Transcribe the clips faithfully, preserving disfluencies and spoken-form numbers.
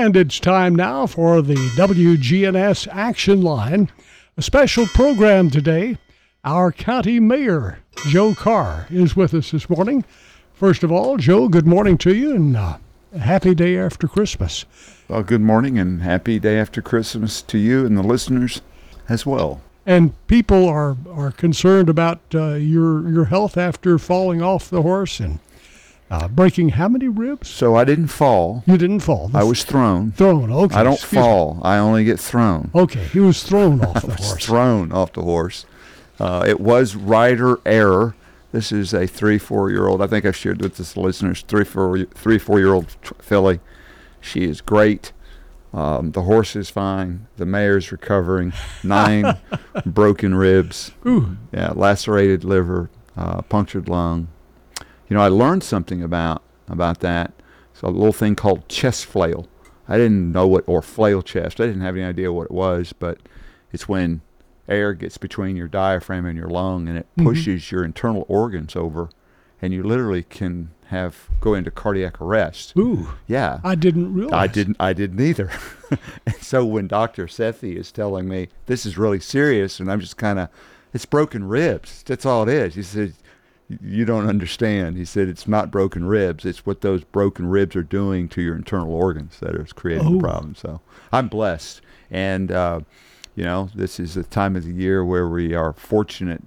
And it's time now for the W G N S Action Line. A special program today. Our county mayor, Joe Carr, is with us this morning. First of all, Joe, good morning to you, and uh, a happy day after Christmas. Well, good morning and happy day after Christmas to you and the listeners as well. And people are, are concerned about uh, your your health after falling off the horse and uh, breaking how many ribs? So I didn't fall. You didn't fall. I was thrown. Thrown, okay. I don't excuse fall. me. I only get thrown. Okay, he was thrown off the I was horse. thrown off the horse. Uh, it was rider error. This is a three, four-year-old. I think I've shared with the listeners, three, four, three, four-year-old filly. She is great. Um, the horse is fine. The mare's recovering. Nine broken ribs. Ooh. Yeah, lacerated liver, uh, punctured lung. You know, I learned something about about that. It's a little thing called chest flail. I didn't know what, or flail chest. I didn't have any idea what it was, but it's when air gets between your diaphragm and your lung, and it pushes mm-hmm. your internal organs over, and you literally can have go into cardiac arrest. Ooh. Yeah. I didn't realize. I didn't I didn't either. And so when Doctor Sethi is telling me this is really serious, and I'm just kind of, it's broken ribs. That's all it is. He said, you don't understand. He said, it's not broken ribs. It's what those broken ribs are doing to your internal organs that is creating oh. the problem. So I'm blessed. And, uh, you know, this is the time of the year where we are fortunate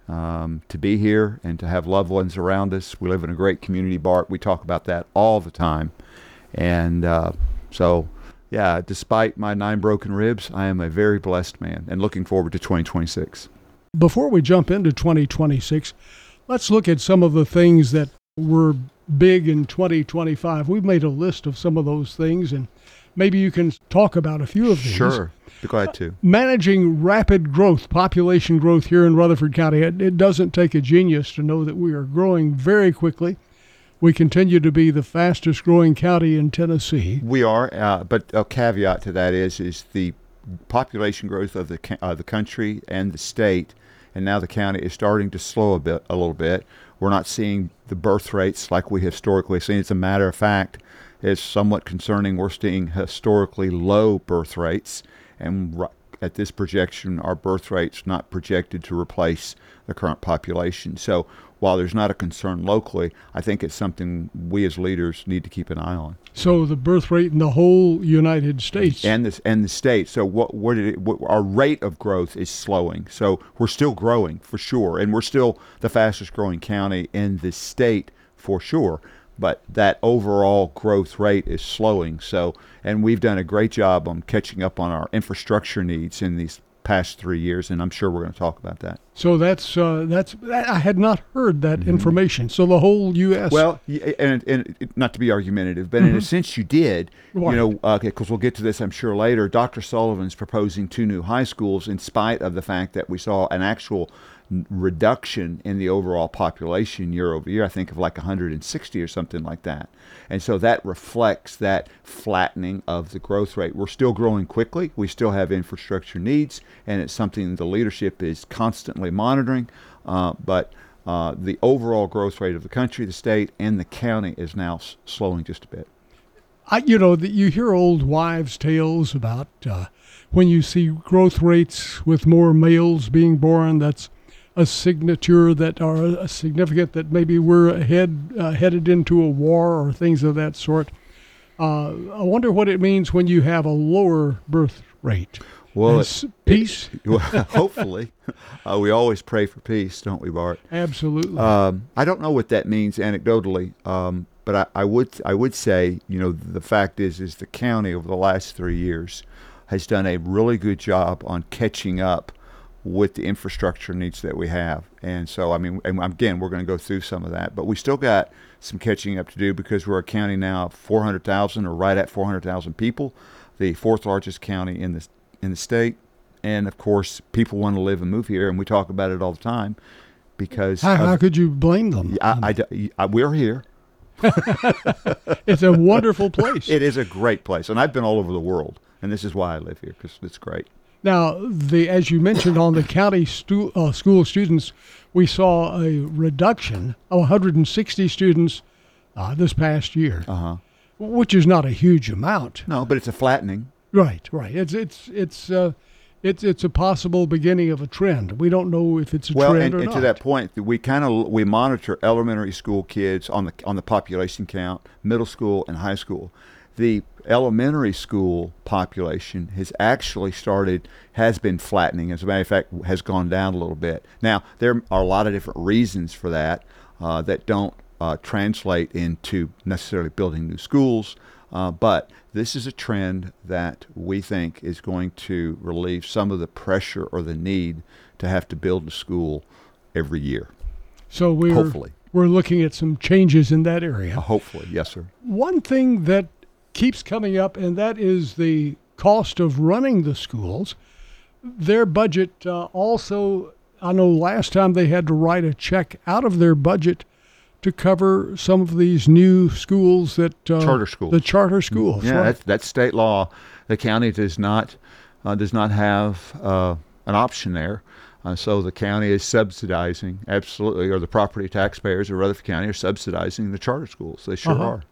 um, to be here and to have loved ones around us. We live in a great community, Bart. We talk about that all the time. And uh, so, yeah, despite my nine broken ribs, I am a very blessed man and looking forward to twenty twenty-six. Before we jump into twenty twenty-six, let's look at some of the things that were big in twenty twenty-five. We've made a list of some of those things, and maybe you can talk about a few of these. Sure. Be glad to. Uh, managing rapid growth, population growth here in Rutherford County. It, it doesn't take a genius to know that we are growing very quickly. We continue to be the fastest growing county in Tennessee. We are, uh, but a caveat to that is is the population growth of the uh, the country and the state, and now the county is starting to slow a bit, a little bit. We're not seeing the birth rates like we historically seen. As a matter of fact, it's somewhat concerning. We're seeing historically low birth rates, and r- at this projection, our birth rate's not projected to replace the current population. So while there's not a concern locally, I think it's something we as leaders need to keep an eye on. So the birth rate in the whole United States. And this and the state. So what what did it, what, our rate of growth is slowing. So we're still growing for sure, and we're still the fastest growing county in the state for sure. But that overall growth rate is slowing. So, and we've done a great job on catching up on our infrastructure needs in these past three years, and I'm sure we're going to talk about that. So that's uh, that's I had not heard that mm-hmm. information. So the whole U S Well, and, and not to be argumentative, but mm-hmm. in a sense you did. Right. You know, because uh, we'll get to this, I'm sure later. Doctor Sullivan's proposing two new high schools, in spite of the fact that we saw an actual reduction in the overall population year over year. I think of like one hundred sixty or something like that. And so that reflects that flattening of the growth rate. We're still growing quickly. We still have infrastructure needs, and it's something the leadership is constantly monitoring. Uh, but uh, the overall growth rate of the country, the state, and the county is now s- slowing just a bit. I, you know, that you hear old wives' tales about uh, when you see growth rates with more males being born, that's a signature that are a significant that maybe we're ahead, uh, headed into a war or things of that sort. Uh, I wonder what it means when you have a lower birth rate. Well, it, peace? It, well, hopefully. Uh, we always pray for peace, don't we, Bart? Absolutely. Um, I don't know what that means anecdotally, um, but I, I would I would say, you know, the fact is, is the county over the last three years has done a really good job on catching up with the infrastructure needs that we have. And so, I mean, and again, we're going to go through some of that, but we still got some catching up to do because we're a county now of four hundred thousand or right at four hundred thousand people, the fourth largest county in the, in the state. And of course, people want to live and move here, and we talk about it all the time because... How, of, how could you blame them? I, I, I, we're here. It's a wonderful place. It is a great place, and I've been all over the world, and this is why I live here, because it's great. Now, the as you mentioned on the county stu- uh, school students, we saw a reduction of one hundred sixty students uh, this past year. Uh-huh. which is not a huge amount. No, but it's a flattening. Right, right. It's it's it's uh, it's it's a possible beginning of a trend. We don't know if it's a well, trend and, or and not. to that point, we kind of we monitor elementary school kids on the on the population count, middle school and high school. The elementary school population has actually started, has been flattening. As a matter of fact, has gone down a little bit. Now, there are a lot of different reasons for that uh, that don't uh, translate into necessarily building new schools. Uh, but this is a trend that we think is going to relieve some of the pressure or the need to have to build a school every year. So we're, hopefully. we're looking at some changes in that area. Uh, hopefully, yes, sir. One thing that keeps coming up, and that is the cost of running the schools. Their budget uh, also, I know last time they had to write a check out of their budget to cover some of these new schools that uh, charter schools. The charter schools. Yeah, right? that's, that's state law. The county does not uh, does not have uh, an option there. Uh, so the county is subsidizing, absolutely, or the property taxpayers of Rutherford County are subsidizing the charter schools. They sure Uh-huh. are.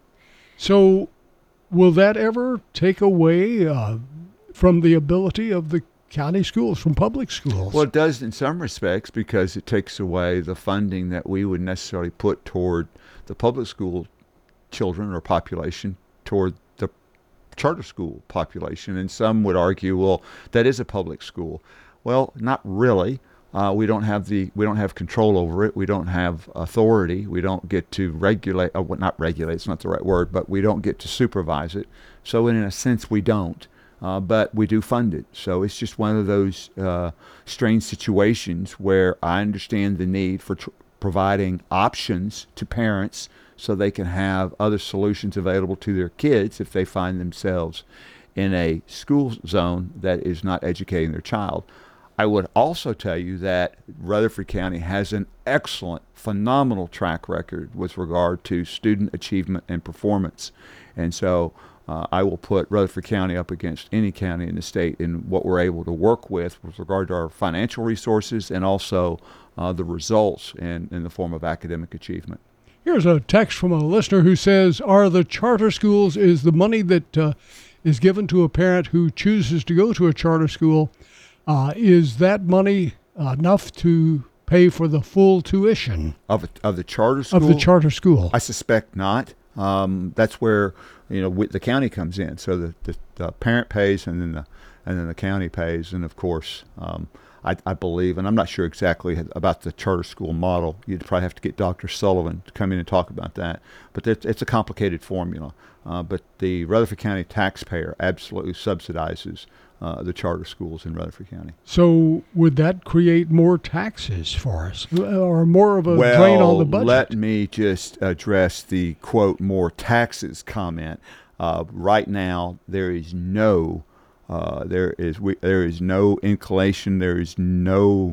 So will that ever take away uh, from the ability of the county schools, from public schools? Well, it does in some respects because it takes away the funding that we would necessarily put toward the public school children or population toward the charter school population. And some would argue, well, that is a public school. Well, not really. Uh, we don't have the we don't have control over it. We don't have authority. We don't get to regulate. Uh, well, not regulate. It's not the right word, but we don't get to supervise it. So, in a sense, we don't. Uh, but we do fund it. So it's just one of those uh, strange situations where I understand the need for tr- providing options to parents so they can have other solutions available to their kids if they find themselves in a school zone that is not educating their child. I would also tell you that Rutherford County has an excellent, phenomenal track record with regard to student achievement and performance. And so uh, I will put Rutherford County up against any county in the state in what we're able to work with with regard to our financial resources and also uh, the results in, in the form of academic achievement. Here's a text from a listener who says, are the charter schools, is the money that uh, is given to a parent who chooses to go to a charter school, uh, is that money enough to pay for the full tuition Of, of the charter school? of the charter school? I suspect not. Um, that's where you know we, the county comes in. So the, the, the parent pays, and then the and then the county pays, and of course, um, I, I believe, and I'm not sure exactly about the charter school model. You'd probably have to get Doctor Sullivan to come in and talk about that. But it's, it's a complicated formula. Uh, but the Rutherford County taxpayer absolutely subsidizes uh, the charter schools in Rutherford County. So would that create more taxes for us, or more of a well, drain on the budget? Let me just address the, quote, more taxes comment. Uh, right now, there is no, uh, there is we, there is no inclination, there is no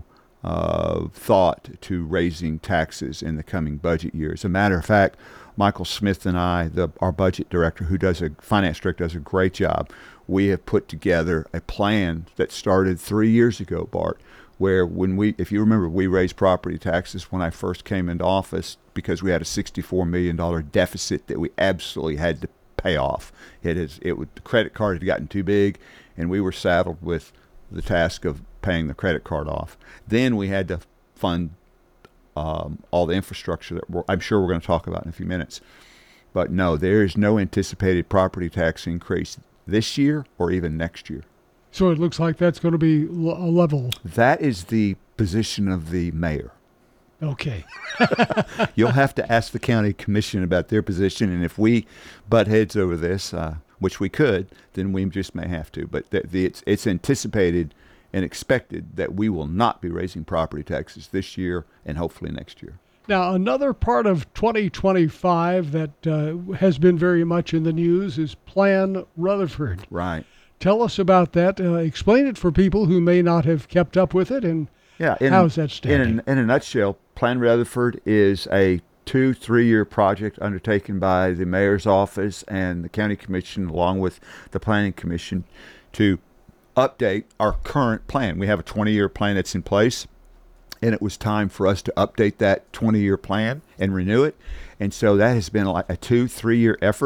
uh, thought to raising taxes in the coming budget year. As a matter of fact, Michael Smith and I, the, our budget director, who does a finance director, does a great job. We have put together a plan that started three years ago, Bart, where when we, if you remember, we raised property taxes when I first came into office because we had a sixty-four million dollars deficit that we absolutely had to pay off. It is, it would, the credit card had gotten too big, and we were saddled with the task of paying the credit card off. Then we had to fund Um, all the infrastructure that we're, I'm sure we're going to talk about in a few minutes. But no, there is no anticipated property tax increase this year or even next year. So it looks like that's going to be l- a level. That is the position of the mayor. Okay. You'll have to ask the county commission about their position, and if we butt heads over this, uh, which we could, then we just may have to. But the, the, it's, it's anticipated and expected that we will not be raising property taxes this year and hopefully next year. Now, another part of twenty twenty-five that uh, has been very much in the news is Plan Rutherford. Right. Tell us about that. Uh, explain it for people who may not have kept up with it, and Yeah. In, how's that standing? In a, in a nutshell, Plan Rutherford is a two, three-year project undertaken by the mayor's office and the county commission along with the planning commission to update our current plan. We have a twenty-year plan that's in place, and it was time for us to update that twenty-year plan and renew it. And so that has been like a two, three-year effort.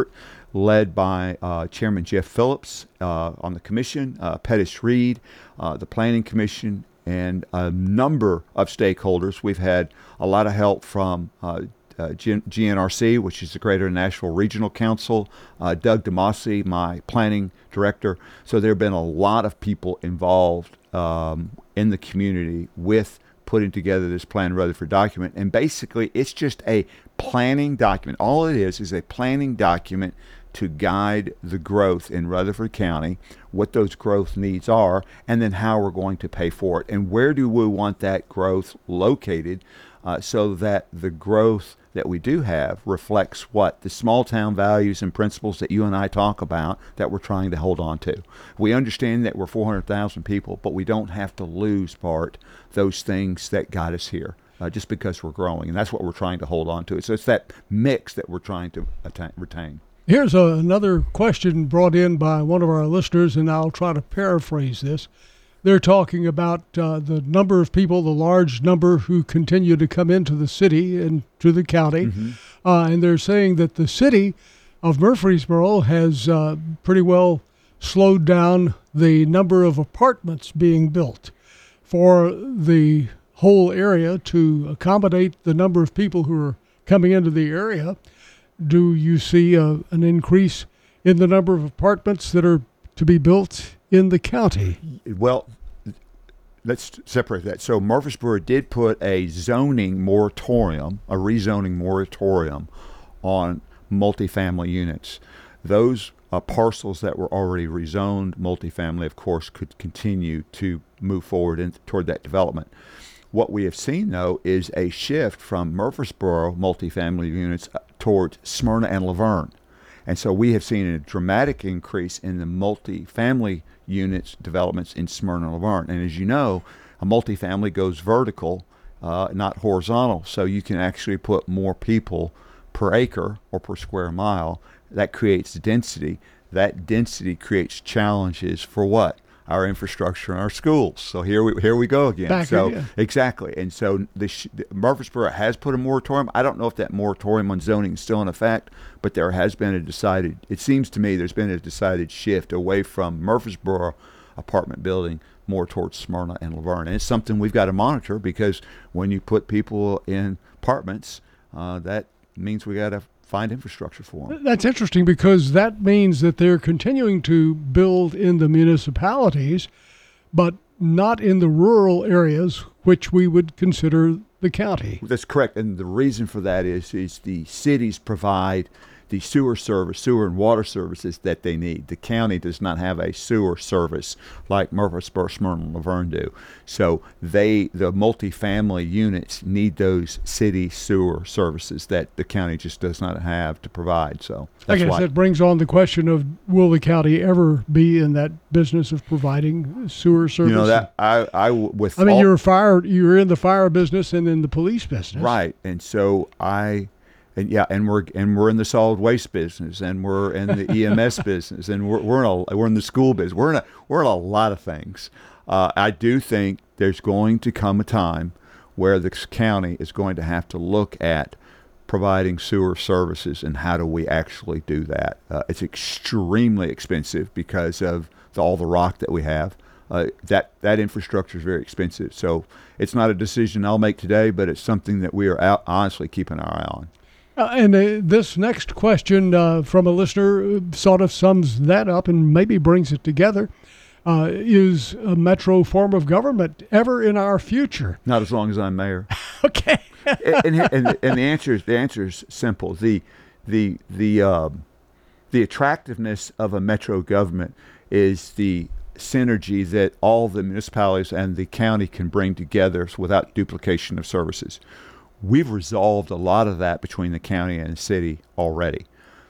led by uh, Chairman Jeff Phillips uh, on the commission, uh, Pettis Reed, uh, the Planning Commission, and a number of stakeholders. We've had a lot of help from uh, uh, G N R C, which is the Greater Nashville Regional Council, uh, Doug DeMasi, my planning director. So there have been a lot of people involved um, in the community with putting together this Plan Rutherford document. And basically, it's just a planning document. All it is is a planning document to guide the growth in Rutherford County, what those growth needs are, and then how we're going to pay for it. And where do we want that growth located uh, so that the growth that we do have reflects what? The small town values and principles that you and I talk about that we're trying to hold on to. We understand that we're four hundred thousand people, but we don't have to lose, Bart, those things that got us here. Uh, just because we're growing, and that's what we're trying to hold on to. So it's that mix that we're trying to attain, retain. Here's a, another question brought in by one of our listeners, and I'll try to paraphrase this. They're talking about uh, the number of people, the large number who continue to come into the city and to the county, mm-hmm. uh, and they're saying that the city of Murfreesboro has uh, pretty well slowed down the number of apartments being built for the whole area to accommodate the number of people who are coming into the area. Do you see a, an increase in the number of apartments that are to be built in the county? Well, let's separate that. So Murfreesboro did put a zoning moratorium, a rezoning moratorium on multifamily units. Those uh, parcels that were already rezoned multifamily, of course, could continue to move forward in, toward that development. What we have seen, though, is a shift from Murfreesboro multifamily units towards Smyrna and Laverne. And so we have seen a dramatic increase in the multifamily units developments in Smyrna and Laverne. And as you know, a multifamily goes vertical, uh, not horizontal. So you can actually put more people per acre or per square mile. That creates density. That density creates challenges for what? Our infrastructure and our schools. So here we here we go again. Back so again. Exactly. And so the, sh- the Murfreesboro has put a moratorium. I don't know if that moratorium on zoning is still in effect, but there has been a decided. It seems to me there's been a decided shift away from Murfreesboro apartment building more towards Smyrna and Laverne. And it's something we've got to monitor because when you put people in apartments, uh, that means we got to find infrastructure for them. That's interesting because that means that they're continuing to build in the municipalities, but not in the rural areas, which we would consider the county. That's correct. And the reason for that is, is the cities provide the sewer service, sewer and water services that they need. The county does not have a sewer service like Murfreesboro, Smyrna, and Laverne do. So they, the multifamily units need those city sewer services that the county just does not have to provide. So that's I guess why. that brings on the question of, will the county ever be in that business of providing sewer service? You know, that I, I with I mean, all, you're a fire, you're in the fire business and in the police business. Right. And so I, And yeah, and we're and we're in the solid waste business, and we're in the E M S business, and we're we're in a, we're in the school business. We're in a we're in a lot of things. Uh, I do think there's going to come a time where the county is going to have to look at providing sewer services and how do we actually do that. Uh, it's extremely expensive because of the, all the rock that we have. Uh, that that infrastructure is very expensive. So it's not a decision I'll make today, but it's something that we are out, honestly keeping our eye on. Uh, and uh, this next question uh, from a listener sort of sums that up and maybe brings it together. Uh, is a metro form of government ever in our future? Not as long as I'm mayor. Okay. and, and, and, and the answer is the answer is simple. The the the uh, the attractiveness of a metro government is the synergy that all the municipalities and the county can bring together without duplication of services. We've resolved a lot of that between the county and the city already.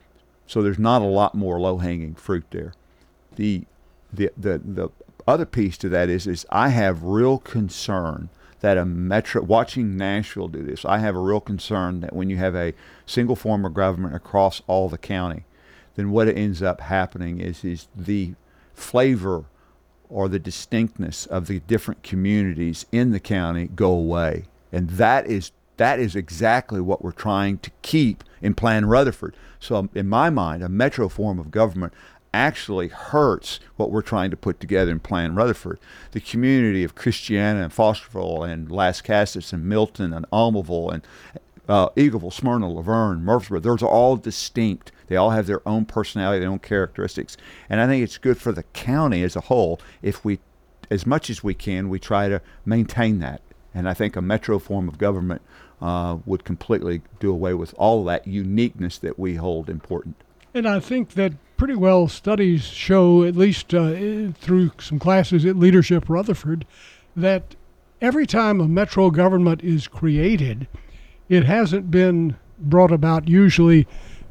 So there's not a lot more low-hanging fruit there. The the the the other piece to that is is I have real concern that a metro, watching Nashville do this, I have a real concern that when you have a single form of government across all the county, then what ends up happening is is the flavor or the distinctness of the different communities in the county go away. And that is that is exactly what we're trying to keep in Plan Rutherford. So in my mind, a metro form of government actually hurts what we're trying to put together in Plan Rutherford. The community of Christiana and Fosterville and Lascassas and Milton and Almaville and uh, Eagleville, Smyrna, Laverne, Murfreesboro, those are all distinct. They all have their own personality, their own characteristics. And I think it's good for the county as a whole if we, as much as we can, we try to maintain that. And I think a metro form of government uh, would completely do away with all that uniqueness that we hold important. And I think that pretty well studies show, at least uh, through some classes at Leadership Rutherford, that every time a metro government is created, it hasn't been brought about usually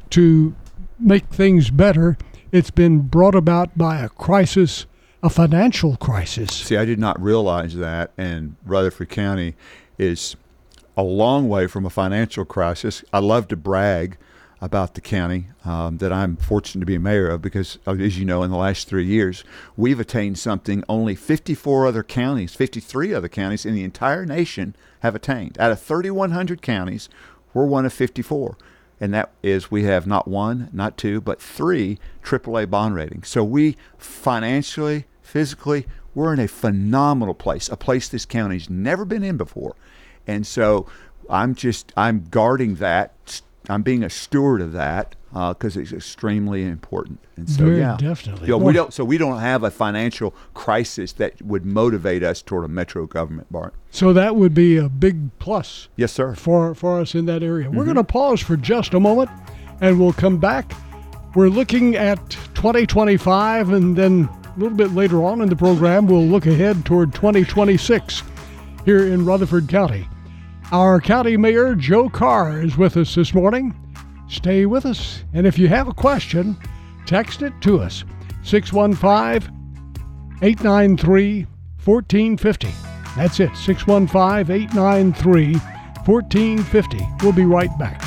to make things better. It's been brought about by a crisis, a financial crisis. See, I did not realize that, and Rutherford County is a long way from a financial crisis. I love to brag about the county um, that I'm fortunate to be a mayor of because, as you know, in the last three years, we've attained something only fifty-four other counties, fifty-three other counties in the entire nation have attained. Out of thirty-one hundred counties, we're one of fifty-four. And that is we have not one, not two, but three triple A bond ratings. So we financially, physically, we're in a phenomenal place, a place this county's never been in before. And so I'm just, I'm guarding that. I'm being a steward of that because uh, it's extremely important. And so, Very yeah, definitely. You know, we don't. So we don't have a financial crisis that would motivate us toward a metro government, Bart. So that would be a big plus. Yes, sir. For for us in that area. Mm-hmm. We're going to pause for just a moment, and we'll come back. We're looking at twenty twenty-five, and then a little bit later on in the program, we'll look ahead toward twenty twenty-six here in Rutherford County. Our County Mayor, Joe Carr, is with us this morning. Stay with us, and if you have a question, text it to us, six one five, eight nine three, one four five zero. That's it, six one five, eight nine three, one four five zero. We'll be right back.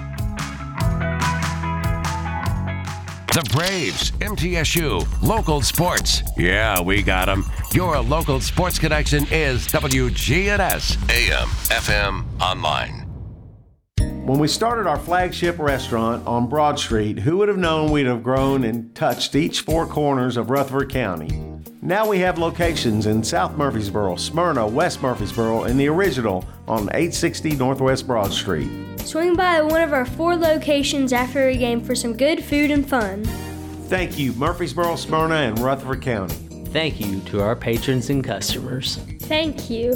The Braves, M T S U, local sports. Yeah, we got them. Your local sports connection is W G N S, A M, F M, online. When we started our flagship restaurant on Broad Street, who would have known we'd have grown and touched each four corners of Rutherford County? Now we have locations in South Murfreesboro, Smyrna, West Murfreesboro, and the original on eight sixty Northwest Broad Street. Swing by one of our four locations after a game for some good food and fun. Thank you, Murfreesboro, Smyrna, and Rutherford County. Thank you to our patrons and customers. Thank you.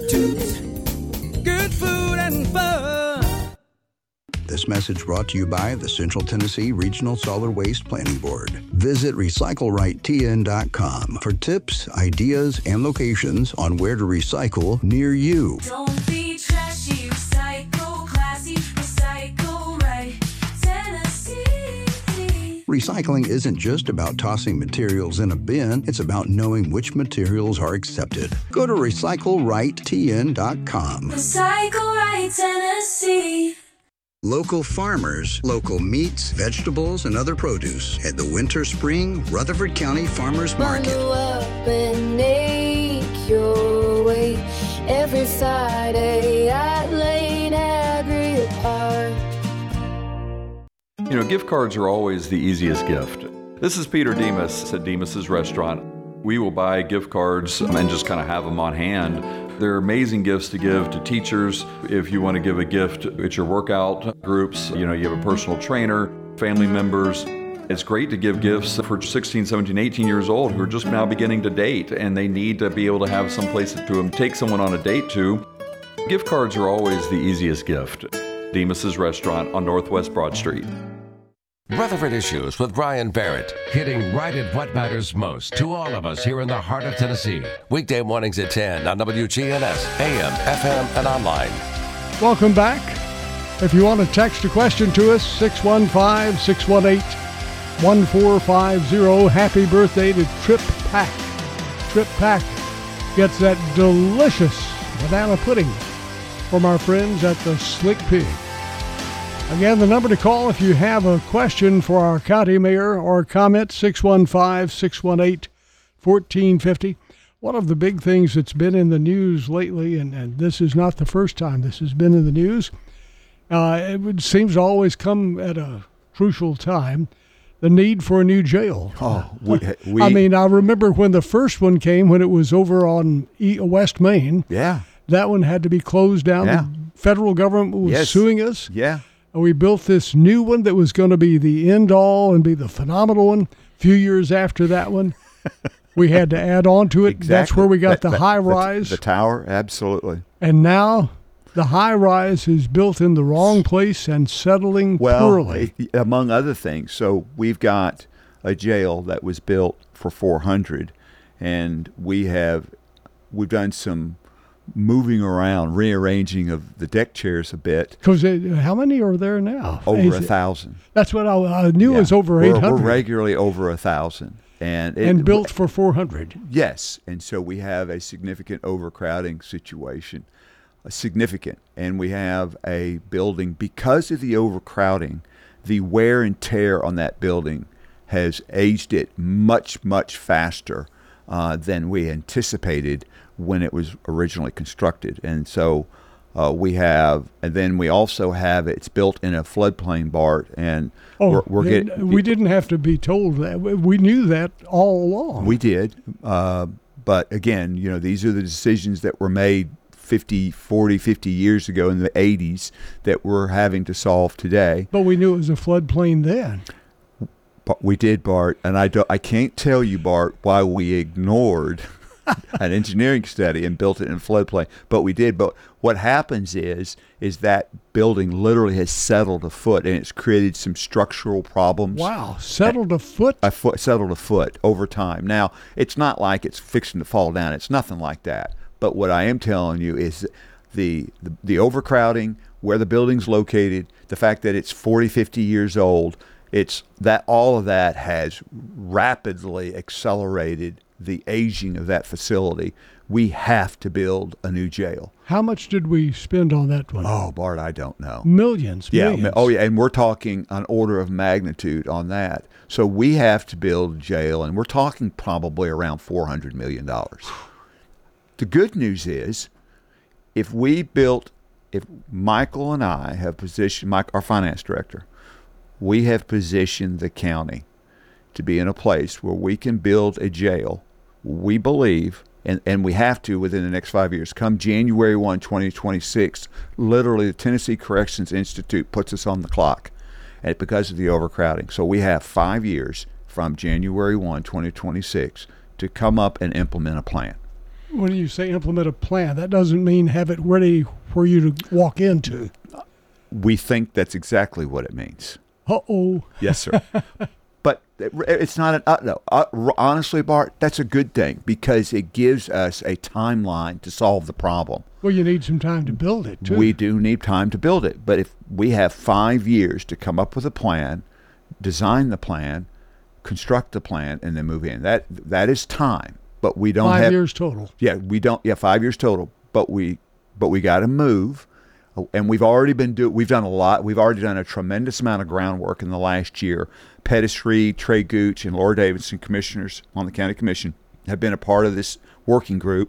Good food and fun. This message brought to you by the Central Tennessee Regional Solid Waste Planning Board. Visit recycle right T N dot com for tips, ideas, and locations on where to recycle near you. Don't be trashy, recycle classy, recycle right Tennessee. Recycling isn't just about tossing materials in a bin, it's about knowing which materials are accepted. Go to recycle right T N dot com. Recycle right Tennessee. Local farmers, local meats, vegetables, and other produce at the Winter Spring Rutherford County Farmers Market. Bundle up and make your way every Friday at Lane Agri Park. You know, gift cards are always the easiest gift. This is Peter Demas at Demas's Restaurant. We will buy gift cards and just kind of have them on hand. They're amazing gifts to give to teachers. If you want to give a gift at your workout groups, you know, you have a personal trainer, family members. It's great to give gifts for sixteen, seventeen, eighteen years old who are just now beginning to date and they need to be able to have some place to take someone on a date to. Gift cards are always the easiest gift. Demas's Restaurant on Northwest Broad Street. Rutherford Issues with Brian Barrett, hitting right at what matters most to all of us here in the heart of Tennessee. Weekday mornings at ten on W G N S, A M, F M, and online. Welcome back. If you want to text a question to us, six one five, six one eight, one four five zero. Happy birthday to Trip Pack. Trip Pack gets that delicious banana pudding from our friends at the Slick Pig. Again, the number to call if you have a question for our county mayor or comment, six one five, six one eight, one four five zero. One of the big things that's been in the news lately, and, and this is not the first time this has been in the news, uh, it would, seems to always come at a crucial time, the need for a new jail. Oh, we, we, I mean, I remember when the first one came, when it was over on e- West Main. Yeah. That one had to be closed down. Yeah. The federal government was Yes. suing us. Yeah. And we built this new one that was going to be the end all and be the phenomenal one. A few years after that one, we had to add on to it. Exactly. That's where we got That- the that- high the- rise. The tower, absolutely. And now the high rise is built in the wrong place and settling Well, poorly. it- among other things. So we've got a jail that was built for four hundred, and we have we've done some moving around, rearranging of the deck chairs a bit. Because how many are there now? Over Is a it- thousand. That's what I, I knew Yeah. it was over We're- eight hundred. We're regularly over a thousand, and it, and built for four hundred. Yes, and so we have a significant overcrowding situation, a significant, and we have a building because of the overcrowding, the wear and tear on that building has aged it much much faster uh, than we anticipated when it was originally constructed, and so. Uh, we have, and then we also have it's built in a floodplain, Bart, and Oh, we're, we're and getting. we didn't have to be told that. We- We knew that all along. We did, uh, but again, you know, these are the decisions that were made fifty, forty, fifty years ago in the eighties that we're having to solve today. But we knew it was a floodplain then. But we did, Bart, and I don't, I can't tell you, Bart, why we ignored an engineering study and built it in floodplain, but we did. But what happens is, is that building literally has settled a foot, and it's created some structural problems. Wow, settled a foot? A foot settled a foot over time. Now, it's not like it's fixing to fall down. It's nothing like that. But what I am telling you is the the, the overcrowding, where the building's located, the fact that it's forty, fifty years old, it's that all of that has rapidly accelerated the aging of that facility. We have to build a new jail. How much did we spend on that one? Oh, Bart, I don't know. Millions, Yeah. millions. Oh, yeah. And we're talking an order of magnitude on that. So we have to build a jail, and we're talking probably around four hundred million dollars. The good news is, if we built, if Michael and I have positioned, Mike, our finance director, we have positioned the county to be in a place where we can build a jail, we believe, and, and we have to within the next five years. Come January first, twenty twenty-six, literally the Tennessee Corrections Institute puts us on the clock and because of the overcrowding. So we have five years from January first, twenty twenty-six to come up and implement a plan. When you say implement a plan, that doesn't mean have it ready for you to walk into. We think that's exactly what it means. Uh-oh. Yes, sir. But it's not an, uh, no, uh, honestly, Bart, that's a good thing because it gives us a timeline to solve the problem. Well, you need some time to build it, too. We do need time to build it. But if we have five years to come up with a plan, design the plan, construct the plan, and then move in, that that is time. But we don't five have years total. Yeah, we don't. Yeah, five years total. But we, but we got to move, and we've already been do. We've done a lot. We've already done a tremendous amount of groundwork in the last year. Pettis Reed, Trey Gooch, and Laura Davidson, commissioners on the county commission, have been a part of this working group,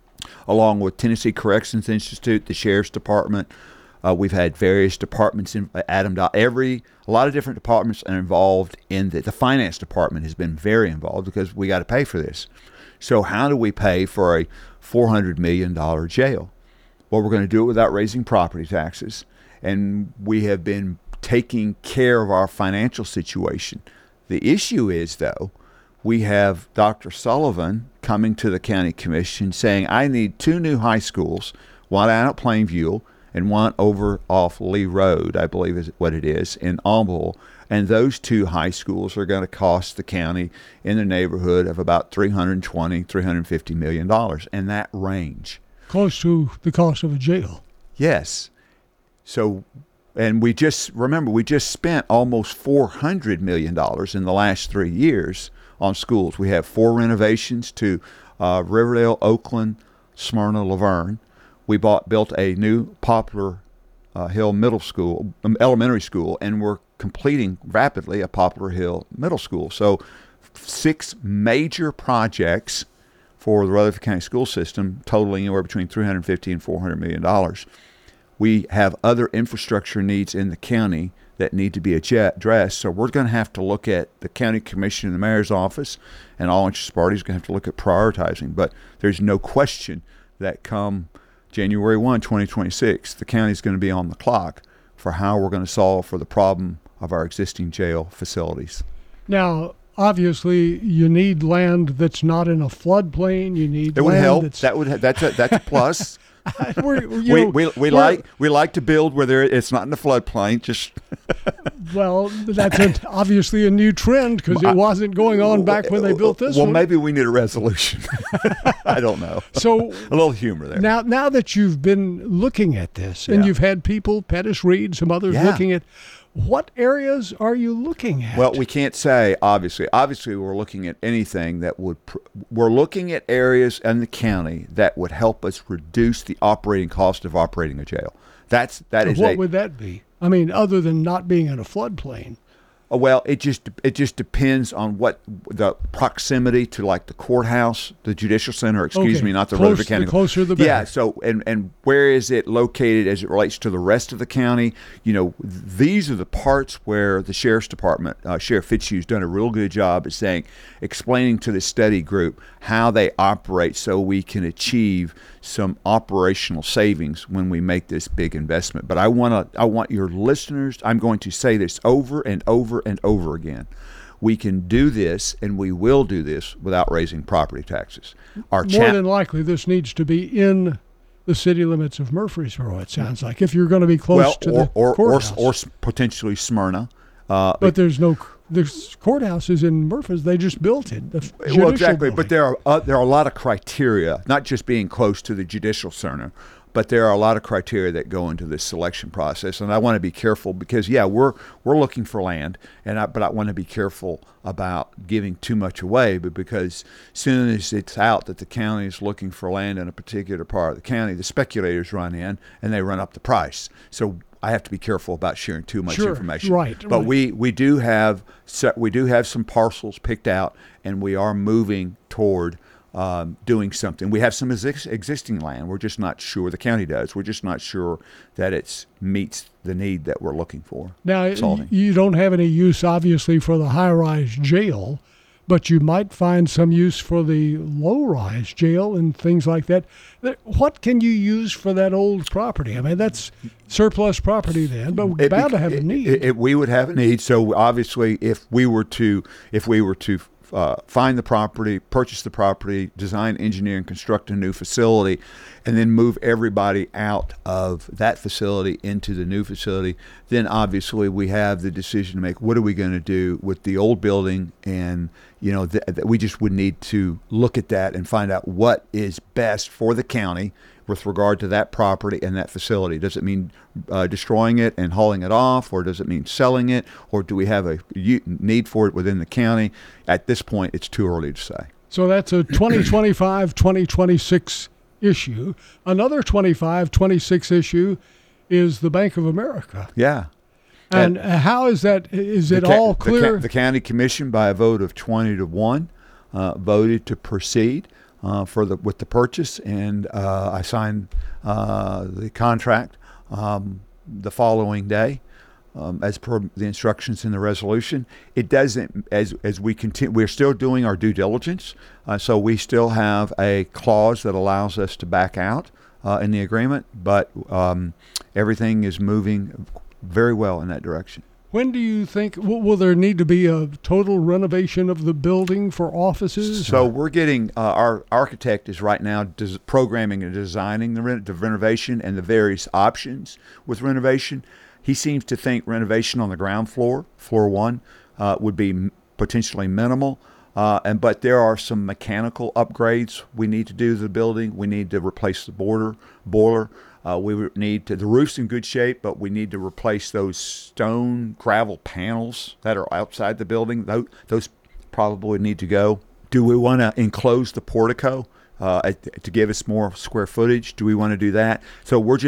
along with Tennessee Corrections Institute, the Sheriff's Department. Uh, we've had various departments in Adam. Every a lot of different departments are involved in the, the finance department has been very involved because we got to pay for this. So how do we pay for a four hundred million dollars jail? Well, we're going to do it without raising property taxes, and we have been taking care of our financial situation. The issue is, though, we have Doctor Sullivan coming to the county commission saying, I need two new high schools, one out at Plainview and one over off Lee Road, I believe is what it is, in Almville. And those two high schools are going to cost the county in the neighborhood of about three hundred twenty, three hundred fifty million dollars, in that range. Close to the cost of a jail. Yes. So, and we just, remember, we just spent almost four hundred million dollars in the last three years on schools. We have four renovations to uh, Riverdale, Oakland, Smyrna, Laverne. We bought, built a new Poplar uh, Hill Middle School, um, elementary school, and we're completing rapidly a Poplar Hill Middle School. So six major projects for the Rutherford County school system, totaling anywhere between three hundred fifty and four hundred million dollars. We have other infrastructure needs in the county that need to be addressed. So we're going to have to look at the county commission and the mayor's office, and all interested parties are going to have to look at prioritizing. But there's no question that come January first, twenty twenty-six, the county's going to be on the clock for how we're going to solve for the problem of our existing jail facilities. Now, obviously, you need land that's not in a floodplain. You need It would land help. that's That would ha- that's a, that's a plus. we're, you we know, we, we we're- like we like to build where there it's not in the floodplain. Just well, that's a, obviously a new trend because it wasn't going on back when they built this well, one. maybe we need a resolution. I don't know. So a little humor there. Now, now that you've been looking at this, and Yeah. you've had people, Pettis Reed, some others Yeah. looking at, what areas are you looking at? Well, we can't say, obviously. Obviously, we're looking at anything that would, pr- we're looking at areas in the county that would help us reduce the operating cost of operating a jail. That's, that is what a, would that be? I mean, other than not being in a floodplain. Uh, Well, it just it just depends on what the proximity to, like the courthouse, the judicial center. Excuse Okay. me, not the Close- Rutherford County. the closer the Yeah. better. So and and where is it located as it relates to the rest of the county? You know, these are the parts where the sheriff's department, uh, Sheriff Fitzhugh's done a real good job of saying, explaining to the study group how they operate, so we can achieve some operational savings when we make this big investment. But I want to I want your listeners. I'm going to say this over and over and over again. We can do this, and we will do this without raising property taxes. Our More cha- than likely, this needs to be in the city limits of Murfreesboro, it sounds like, if you're going to be close well, to or, the or, or, courthouse. or s- potentially Smyrna. Uh, but there's no, there's courthouses in Murfreesboro. They just built it. The judicial well, exactly. building. But there are uh, there are a lot of criteria, not just being close to the judicial center, but there are a lot of criteria that go into this selection process. And I want to be careful because, yeah, we're we're looking for land, and I, but I want to be careful about giving too much away. But because soon as it's out that the county is looking for land in a particular part of the county, the speculators run in and they run up the price. So I have to be careful about sharing too much Sure, information. right, But right. we we do have se- we do have some parcels picked out, and we are moving toward um, doing something. We have some exis- existing land. We're just not sure. The county does. We're just not sure that it meets the need that we're looking for. Now, solving. you don't have any use, obviously, for the high-rise jail, but you might find some use for the low-rise jail and things like that. Th- What can you use for that old property? I mean, that's surplus property then, but we're It bound bec- to have a it- need. it- it- we would have a need. So obviously, if we were to, if we were to uh, find the property, purchase the property, design, engineer, and construct a new facility, and then move everybody out of that facility into the new facility, then obviously we have the decision to make. What are we going to do with the old building? And you know, th- th- we just would need to look at that and find out what is best for the county with regard to that property and that facility. Does it mean uh, destroying it and hauling it off, or does it mean selling it, or do we have a u- need for it within the county? At this point, it's too early to say. So that's a twenty twenty-five, twenty twenty-six issue. Another twenty-five, twenty-six issue is the Bank of America. Yeah. And uh, how is that? Is it The ca- all the ca- clear? The, county commission, by a vote of twenty to one, uh, voted to proceed uh, for the with the purchase, and uh, I signed uh, the contract um, the following day. Um, as per the instructions in the resolution, it doesn't. As as we continue, we're still doing our due diligence, uh, so we still have a clause that allows us to back out uh, in the agreement. But um, everything is moving very well in that direction. When do you think, will, will there need to be a total renovation of the building for offices? So or- we're getting, uh, our architect is right now des- programming and designing the, re- the renovation and the various options with renovation. He seems to think renovation on the ground floor, floor one, uh, would be m- potentially minimal. Uh, and but there are some mechanical upgrades we need to do to the building. We need to replace the border boiler. Uh, we would need to, the roof's in good shape, but we need to replace those stone gravel panels that are outside the building. Those, those probably need to go. Do we want to enclose the portico uh, at, to give us more square footage? Do we want to do that? So we're just,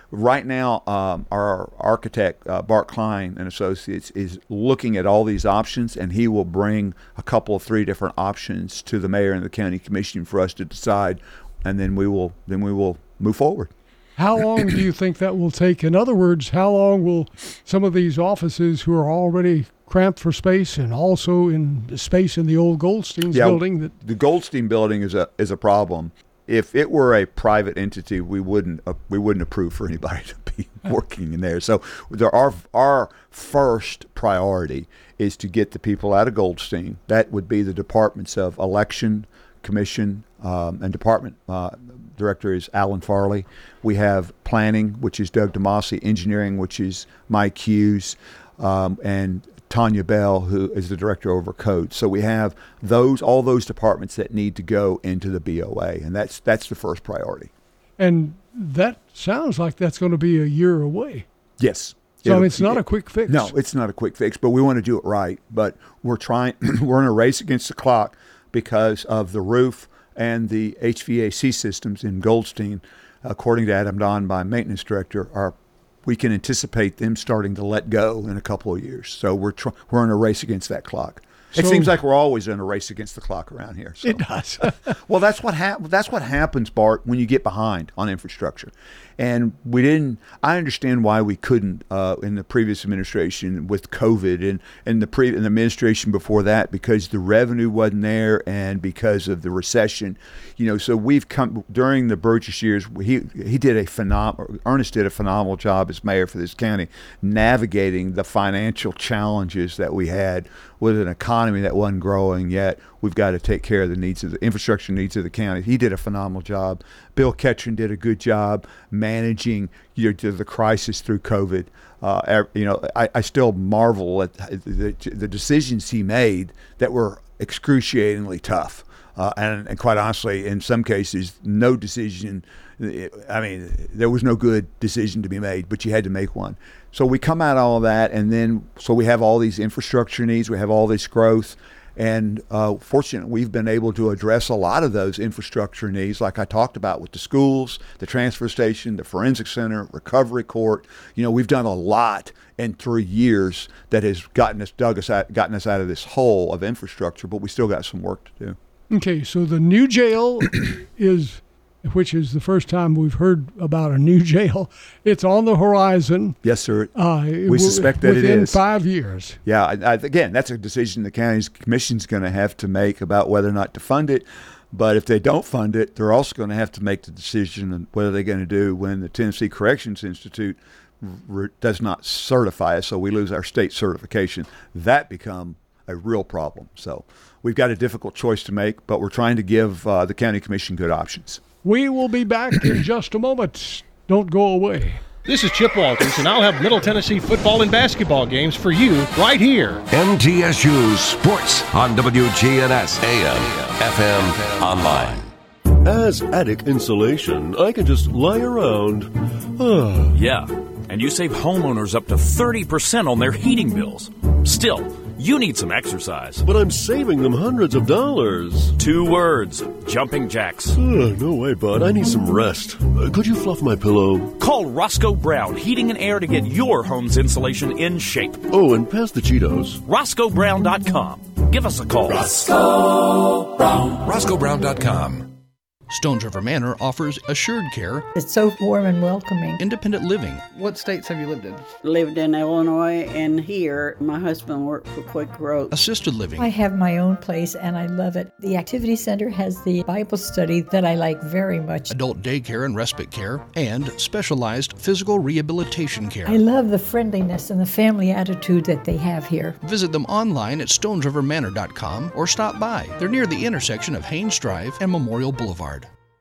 right now, um, our architect, uh, Bart Klein and Associates, is looking at all these options, and he will bring a couple of three different options to the mayor and the county commission for us to decide, and then we will then we will move forward. How long do you think that will take? In other words, how long will some of these offices who are already cramped for space and also in space in the old Goldstein's yeah, building? That the Goldstein building is a is a problem. If it were a private entity, we wouldn't uh, we wouldn't approve for anybody to be working in there. So there, our our first priority is to get the people out of Goldstein. That would be the departments of election, commission, um, and department. Uh, director is Alan Farley. We have planning, which is Doug DeMasi, engineering, which is Mike Hughes, um, and Tanya Bell, who is the director over code. So we have those, all those departments that need to go into the B O A, and that's that's the first priority. And that sounds like that's going to be a year away. Yes. So I mean, it's not a quick fix. No, it's not a quick fix, but we want to do it right. But we're trying, we're in a race against the clock because of the roof and the H V A C systems in Goldstein, according to Adam Don, my maintenance director, are we can anticipate them starting to let go in a couple of years. So we're tr- we're in a race against that clock. It So- seems like we're always in a race against the clock around here. So. It does. Well, that's what hap- that's what happens, Bart, when you get behind on infrastructure. And we didn't. I understand why we couldn't uh, in the previous administration with COVID and and the pre and the administration before that, because the revenue wasn't there and because of the recession. You know, so we've come during the Burgess years. He he did a phenomenal. Ernest did a phenomenal job as mayor for this county, navigating the financial challenges that we had with an economy that wasn't growing yet. We've got to take care of the needs of the infrastructure needs of the county. He did a phenomenal job. Bill Ketchum did a good job managing you know, the crisis through COVID. Uh, you know, I, I still marvel at the, the decisions he made that were excruciatingly tough. Uh, and, and quite honestly, in some cases, no decision. I mean, there was no good decision to be made, but you had to make one. So we come out of all of that, and then so we have all these infrastructure needs. We have all this growth. And uh, fortunately, we've been able to address a lot of those infrastructure needs, like I talked about with the schools, the transfer station, the forensic center, recovery court. You know, we've done a lot in three years that has gotten us, dug us out, gotten us out of this hole of infrastructure, but we still got some work to do. Okay, so the new jail is, which is the first time we've heard about a new jail. It's on the horizon. Yes, sir. Uh, we suspect that it within is. five years. Yeah, I, I, again, that's a decision the county's commission's going to have to make about whether or not to fund it. But if they don't fund it, they're also going to have to make the decision on what are they going to do when the Tennessee Corrections Institute re- does not certify us, so we lose our state certification. That become a real problem. So we've got a difficult choice to make, but we're trying to give uh, the county commission good options. We will be back in just a moment. Don't go away. This is Chip Walters, and I'll have Middle Tennessee football and basketball games for you right here. M T S U Sports on W G N S, A M, F M, online. As attic insulation, I can just lie around. Yeah, and you save homeowners up to thirty percent on their heating bills. Still, you need some exercise. But I'm saving them hundreds of dollars. Two words, jumping jacks. Uh, no way, bud. I need some rest. Uh, could you fluff my pillow? Call Roscoe Brown Heating and Air to get your home's insulation in shape. Oh, and pass the Cheetos. Roscoe Brown dot com. Give us a call. Roscoe Brown. Roscoe Brown dot com. Stones River Manor offers assured care. It's so warm and welcoming. Independent living. What states have you lived in? Lived in Illinois and here. My husband worked for Quick Growth. Assisted living. I have my own place and I love it. The activity center has the Bible study that I like very much. Adult daycare and respite care, and specialized physical rehabilitation care. I love the friendliness and the family attitude that they have here. Visit them online at stones river manor dot com or stop by. They're near the intersection of Haynes Drive and Memorial Boulevard.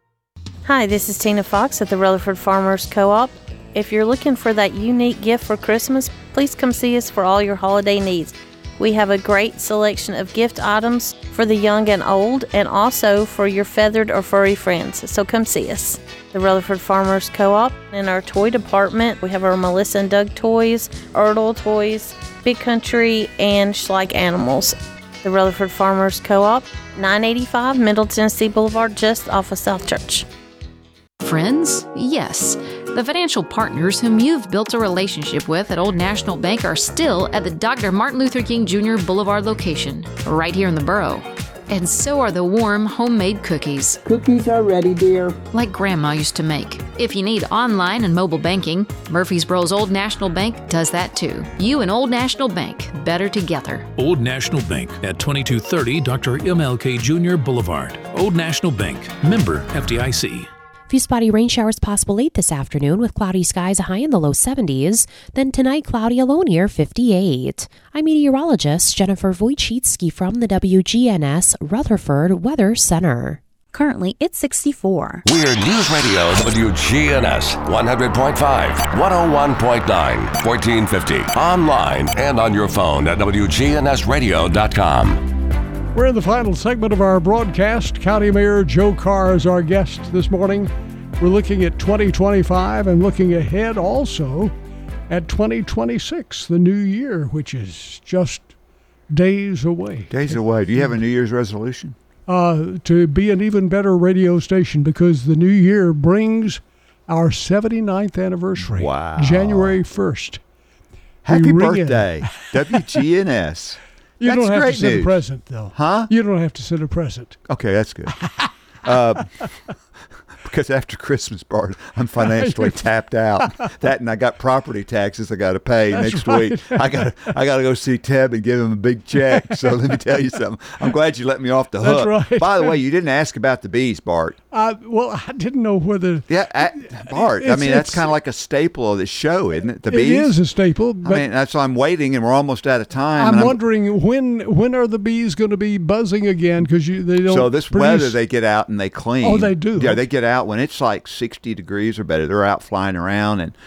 Hi, this is Tina Fox at the Rutherford Farmers Co-op. If you're looking for that unique gift for Christmas, please come see us for all your holiday needs. We have a great selection of gift items for the young and old, and also for your feathered or furry friends. So come see us. The Rutherford Farmers Co-op. In our toy department, we have our Melissa and Doug toys, Ertl toys, Big Country, and Schleich Animals. The Rutherford Farmers Co-op, nine eighty-five Middle Tennessee Boulevard, just off of South Church. Friends? Yes. The financial partners whom you've built a relationship with at Old National Bank are still at the Doctor Martin Luther King Junior Boulevard location, right here in the borough. And so are the warm, homemade cookies. Cookies are ready, dear. Like Grandma used to make. If you need online and mobile banking, Murfreesboro's Old National Bank does that too. You and Old National Bank, better together. Old National Bank at twenty-two thirty Doctor M L K Junior Boulevard. Old National Bank, member F D I C. Few spotty rain showers possible late this afternoon with cloudy skies, a high in the low seventies. Then tonight, cloudy, a low near fifty-eight. I'm meteorologist Jennifer Wojcicki from the W G N S Rutherford Weather Center. Currently, it's sixty-four. We're News Radio W G N S one hundred point five, one oh one point nine, fourteen fifty. Online and on your phone at W G N S radio dot com. We're in the final segment of our broadcast. County Mayor Joe Carr is our guest this morning. We're looking at twenty twenty-five and looking ahead also at twenty twenty-six, the new year, which is just days away. Days away. Do you have a New Year's resolution? Uh, to be an even better radio station, because the new year brings our seventy-ninth anniversary. Wow. January first. Happy We ring birthday, in. W G N S. You That's don't have great to send news. a present, though. Huh? You don't have to send a present. Okay, that's good. uh, because after Christmas, Bart, I'm financially tapped out. That and I got property taxes I got to pay That's next right. week. I got I got to go see Teb and give him a big check. So let me tell you something. I'm glad you let me off the That's hook. right. By the way, you didn't ask about the bees, Bart. Uh, well, I didn't know whether... Yeah, I, Bart. I It's- mean, that's it's- kind of like a staple of the show, isn't it? The It bees. is a staple, I but mean, that's why I'm waiting, and we're almost out of time. I'm and wondering when when are the bees going to be buzzing again? Because they don't. So this produce- weather, they get out and they clean. Oh, they do? Yeah, they get out when it's like sixty degrees or better. They're out flying around, and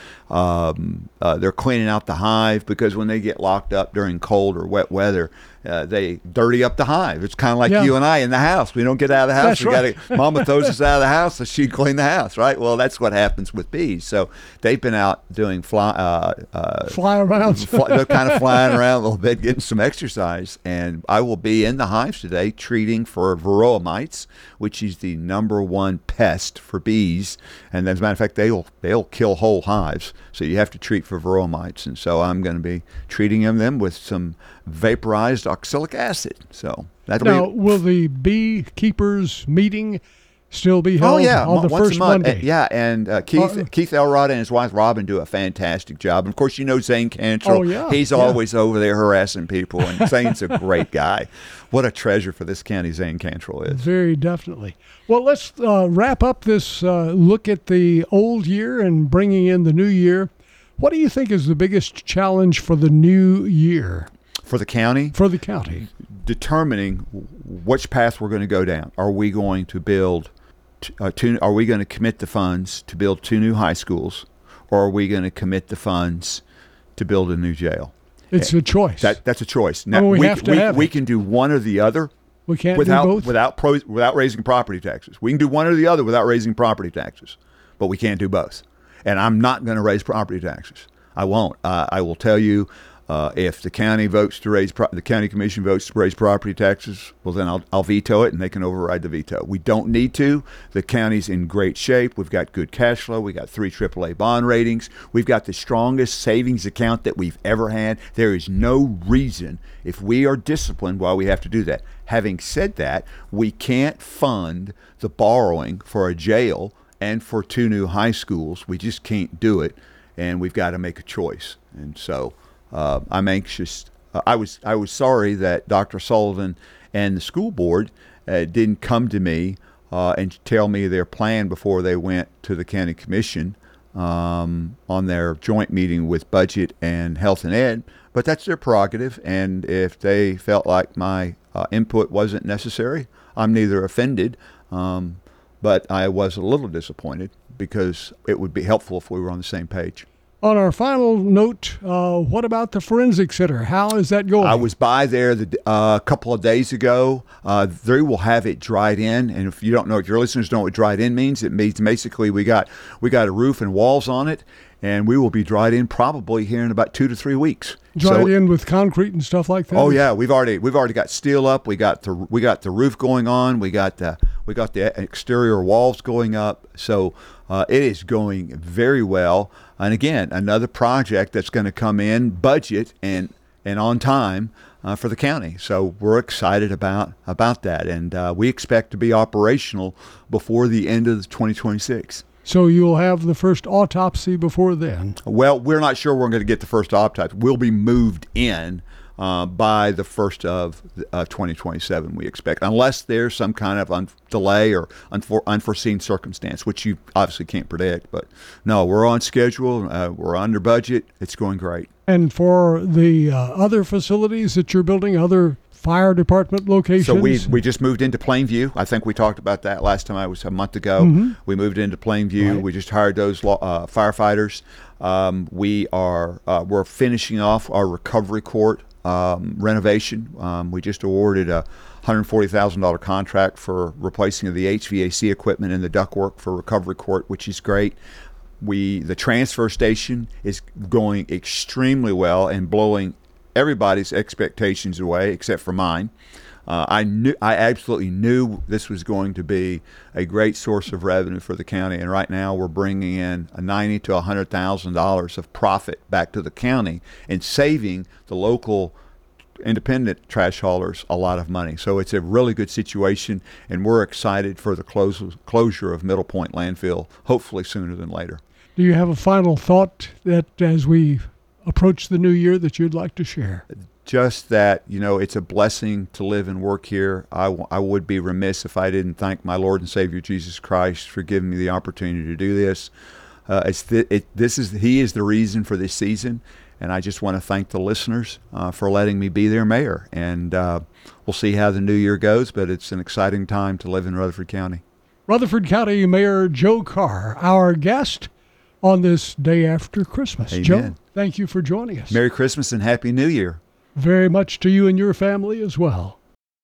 um, uh, they're cleaning out the hive, because when they get locked up during cold or wet weather, uh, they dirty up the hive. It's kind of like Yeah. you and I in the house. We don't get out of the house. That's we right. gotta, Mama throws us out of the house, so she clean the house, right? Well, that's what happens with bees. So they've been out doing fly, uh, uh, Fly around. fly, they're kind of flying around a little bit, getting some exercise. And I will be in the hives today treating for varroa mites, which is the number one pest for bees. And as a matter of fact, they'll they'll kill whole hives. So you have to treat for varroa mites. And so I'm going to be treating them, them with some vaporized oxalic acid. So that'll Now, be. will the beekeepers meeting still be held Oh yeah, on the once first a month. Monday? Uh, yeah, and uh, Keith Uh, Keith Elrod and his wife Robin do a fantastic job. And of course, you know Zane Cantrell. Oh, yeah, He's yeah. always over there harassing people, and Zane's a great guy. What a treasure for this county Zane Cantrell is. Very definitely. Well, let's uh, wrap up this uh, look at the old year and bringing in the new year. What do you think is the biggest challenge for the new year? For the county? For the county. Determining which path we're going to go down. Are we going to build t- uh, two, are we going to commit the funds to build two new high schools, or are we going to commit the funds to build a new jail? It's a choice. That, that's a choice. I mean, we have to we, have we it. can do one or the other. We can't without do both? without pro, without raising property taxes. We can do one or the other without raising property taxes, but we can't do both. And I'm not going to raise property taxes. I won't. Uh, I will tell you, uh, if the county votes to raise pro- the county commission votes to raise property taxes, well then I'll, I'll veto it, and they can override the veto. We don't need to. The county's in great shape. We've got good cash flow. We got three triple A bond ratings. We've got the strongest savings account that we've ever had. There is no reason, if we are disciplined, why we have to do that. Having said that, we can't fund the borrowing for a jail and for two new high schools. We just can't do it, and we've got to make a choice. And so uh, I'm anxious. Uh, I was I was sorry that Doctor Sullivan and the school board uh, didn't come to me uh, and tell me their plan before they went to the county commission um, on their joint meeting with budget and health and ed. But that's their prerogative, and if they felt like my uh, input wasn't necessary, I'm neither offended. Um, But I was a little disappointed, because it would be helpful if we were on the same page. On our final note, uh, what about the forensic center? How is that going? I was by there the, uh, a couple of days ago. Uh, they will have it dried in, and if you don't know, if your listeners don't know what dried in means, it means basically we got we got a roof and walls on it, and we will be dried in probably here in about two to three weeks. Dried So- in with concrete and stuff like that? Oh yeah, we've already we've already got steel up. We got the we got the roof going on. We got the we We got the exterior walls going up. So uh, it is going very well. And again, another project that's going to come in budget and, and on time uh, for the county. So we're excited about, about that. And uh, we expect to be operational before the end of twenty twenty-six. So you'll have the first autopsy before then? Well, we're not sure we're going to get the first autopsy. We'll be moved in uh, by the first of uh, twenty twenty-seven, we expect, unless there's some kind of un- delay or unfor- unforeseen circumstance, which you obviously can't predict. But no, we're on schedule. Uh, we're under budget. It's going great. And for the uh, other facilities that you're building, other fire department locations? So we we just moved into Plainview. I think we talked about that last time I was a month ago. Mm-hmm. We moved into Plainview. Right. We just hired those uh, firefighters. Um, we are uh, we're finishing off our recovery court um, renovation. Um, we just awarded a one hundred forty thousand dollars contract for replacing of the H V A C equipment and the ductwork for recovery court, which is great. We the transfer station is going extremely well and blowing everybody's expectations away except for mine. Uh, I knew, I absolutely knew this was going to be a great source of revenue for the county, and right now we're bringing in a ninety to a hundred thousand dollars of profit back to the county and saving the local independent trash haulers a lot of money. So it's a really good situation, and we're excited for the close, closure of Middle Point landfill, hopefully sooner than later. Do you have a final thought that as we approach the new year that you'd like to share? Just that, you know, it's a blessing to live and work here. I, w- I would be remiss if I didn't thank my Lord and Savior Jesus Christ for giving me the opportunity to do this. Uh, it's th- it, this is He is the reason for this season, and I just want to thank the listeners uh, for letting me be their mayor. And uh, we'll see how the new year goes, but it's an exciting time to live in Rutherford County. Rutherford County Mayor Joe Carr, our guest on this day after Christmas. Amen. Joe, thank you for joining us. Merry Christmas and Happy New Year. Very much to you and your family as well.